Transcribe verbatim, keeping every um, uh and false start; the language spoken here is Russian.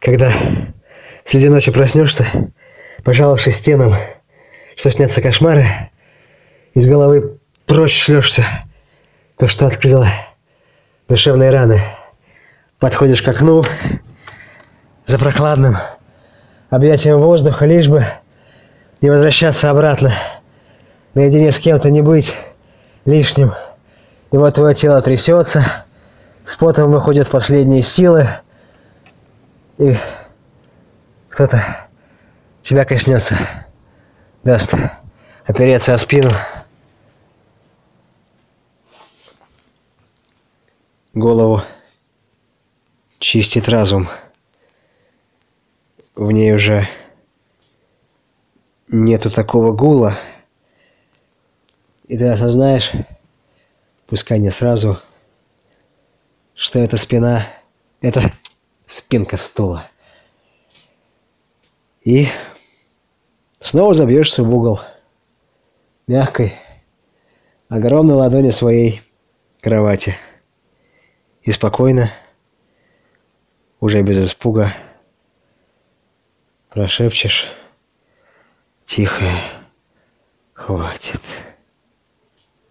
Когда среди ночи проснешься, пожаловавшись стенам, что снятся кошмары, из головы прочь шлешься то, что открыло душевные раны. Подходишь к окну за прохладным объятием воздуха, лишь бы не возвращаться обратно, наедине с кем-то не быть лишним. И вот твое тело трясется, с потом выходят последние силы, и кто-то тебя коснется, даст опереться о спину. Голову чистит разум. В ней уже нету такого гула. И ты осознаешь, пускай не сразу, что эта спина — это спинка стула. И снова забьешься в угол мягкой, огромной ладони своей кровати. И спокойно, уже без испуга, прошепчешь тихо: «Хватит».